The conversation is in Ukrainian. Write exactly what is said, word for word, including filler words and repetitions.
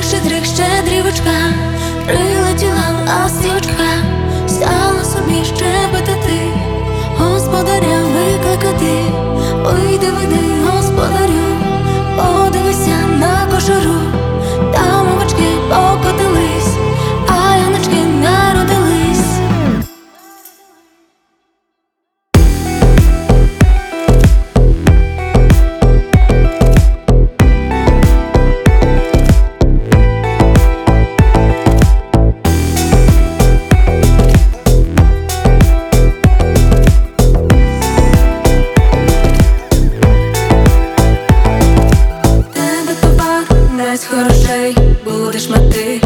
щедрих, щедрих, щедрівочка прилетіла ластівочка, стала собі щебетати, господаря викликати. Вийди, вийди, господарю, подивися на кошару, там овочки покотились, а яночки народились. Без грошей будеш мати